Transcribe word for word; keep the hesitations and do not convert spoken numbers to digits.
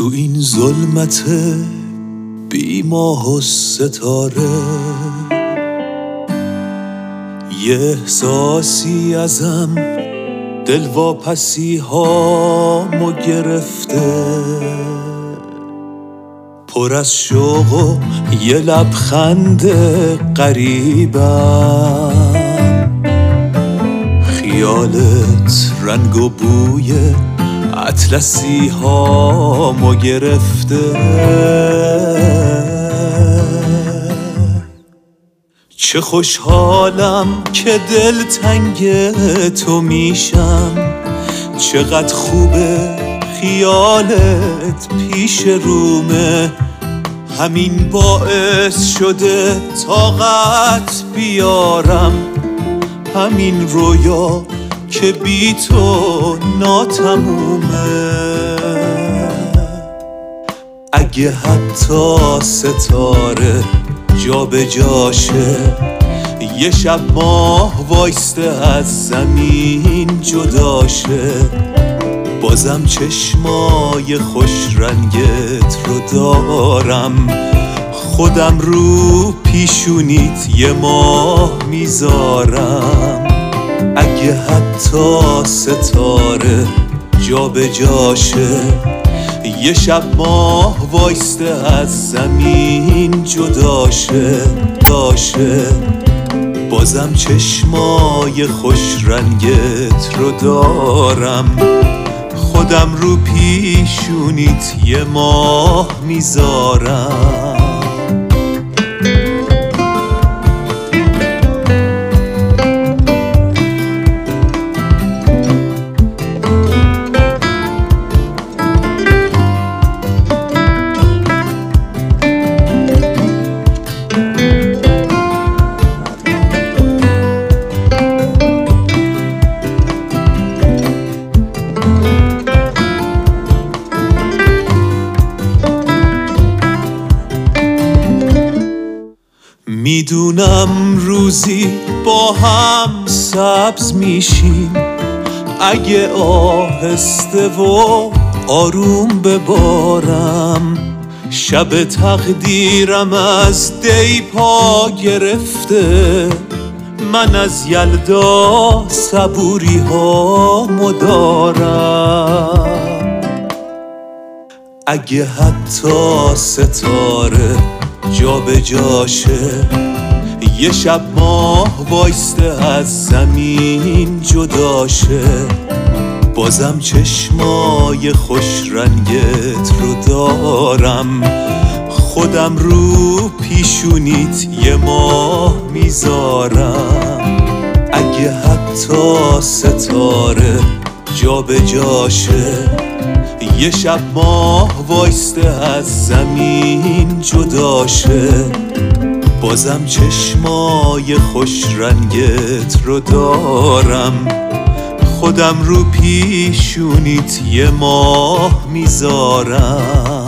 تو این ظلمت بی ماه و ستاره یه احساسی ازم دلواپسی هامو گرفته، پر از شوق و یه لبخند غریبم، خیالت رنگ و بوی اطلسی هامو گرفته. چه خوشحالم که دل تنگ تو میشم، چقدر خوبه خیالت پیش رومه، همین باعث شده طاقت بیارم همین رویا که بی تو ناتمومه. اگه حتی ستاره جا به جاشه، یه شب ماه وایسته از زمین جداشه، بازم چشمای خوش رنگت رو دارم، خودم رو پیشونیت یه ماه میذارم. اگه حتی ستاره جا به جاشه، یه شب ماه وایسته از زمین جداشه داشه، بازم چشمای خوش رنگت رو دارم، خودم رو پیشونیت یه ماه میذارم. میدونم روزی با هم سبز میشیم، اگه آهسته و آروم ببارم، شب تقدیرم از دی پا گرفته، من از یلدا صبوری ها مدارم. اگه حتی ستاره جا به جاشه، یه شب ماه وایسته از زمین جداشه، بازم چشمای خوش رنگت رو دارم، خودم رو پیشونیت یه ماه میذارم. اگه حتی ستاره جا به جاشه، یه شب ماه وایسته از زمین جداشه، بازم چشمای خوش رنگت رو دارم، خودم رو پیشونیت یه ماه میذارم.